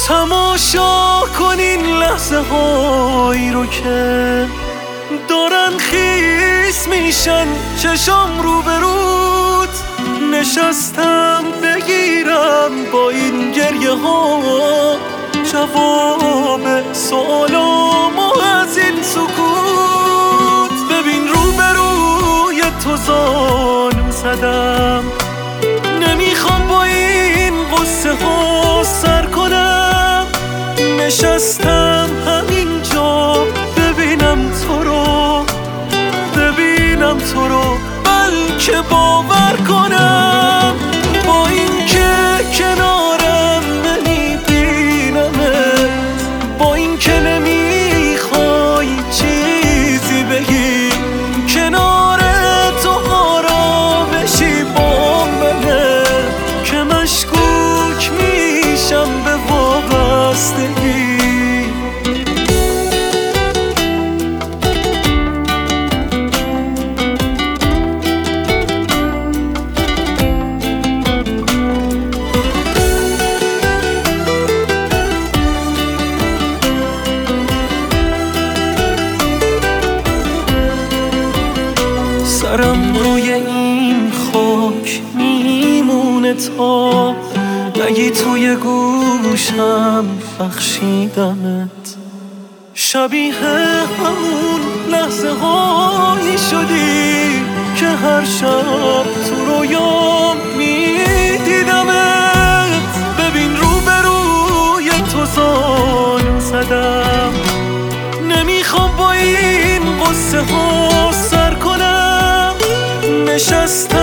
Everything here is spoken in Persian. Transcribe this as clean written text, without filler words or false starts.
تماشا کن این لحظه هایی رو که دارن خیس میشن چشام روبروت. نشستم بگیرم با این گریه ها جواب سوالامو از این سکوت. ببین روبروی تو زانو زدم، نمیخوام با این قصه ها سر کنم. نشستم همینجا ببینم تو رو بلکه باور کنم. با این که کنارم نمیبینمت، با این که نمیخوای چیزی بگی، کنار تو آرامشی با منه که مشکوک میشم به وابستگی. سرم روی این خاک میمونه تا نگی توی گوشم بخشیدمت. شبیه همون لحظه هایی شدی که هر شب تو رویام میدیدمت. ببین روبروی تو زانو زدم، نمیخوام با این قصه ها سر کنم. نشستم